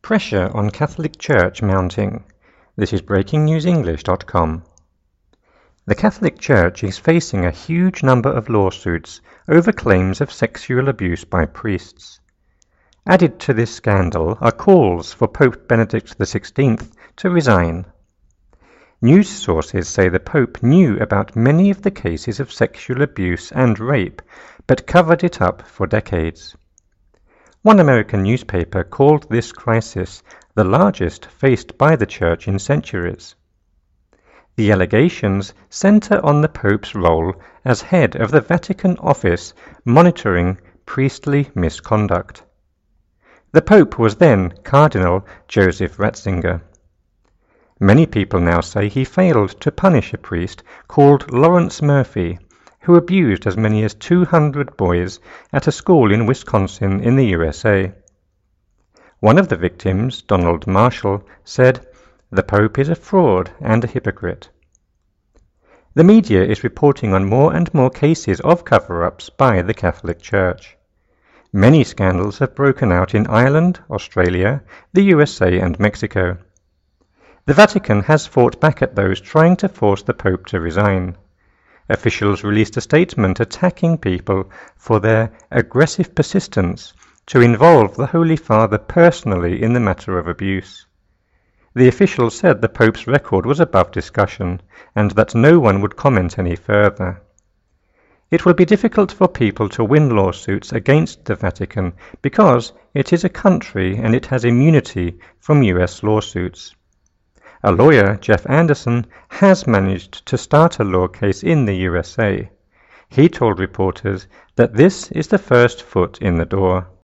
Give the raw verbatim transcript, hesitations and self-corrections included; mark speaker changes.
Speaker 1: Pressure on Catholic Church mounting. This is breaking news english dot com. The Catholic Church is facing a huge number of lawsuits over claims of sexual abuse by priests. Added to this scandal are calls for Pope Benedict the sixteenth to resign. News sources say the Pope knew about many of the cases of sexual abuse and rape, but covered it up for decades. One American newspaper called this crisis the largest faced by the Church in centuries. The allegations center on the Pope's role as head of the Vatican office monitoring priestly misconduct. The Pope was then Cardinal Joseph Ratzinger. Many people now say he failed to punish a priest called Lawrence Murphy, who abused as many as two hundred boys at a school in Wisconsin in the U S A. One of the victims, Donald Marshall, said, "The Pope is a fraud and a hypocrite." The media is reporting on more and more cases of cover-ups by the Catholic Church. Many scandals have broken out in Ireland, Australia, the U S A and Mexico. The Vatican has fought back at those trying to force the Pope to resign. Officials released a statement attacking people for their aggressive persistence to involve the Holy Father personally in the matter of abuse. The officials said the Pope's record was above discussion and that no one would comment any further. It will be difficult for people to win lawsuits against the Vatican because it is a country and it has immunity from U S lawsuits. A lawyer, Jeff Anderson, has managed to start a law case in the U S A. He told reporters that this is the first foot in the door.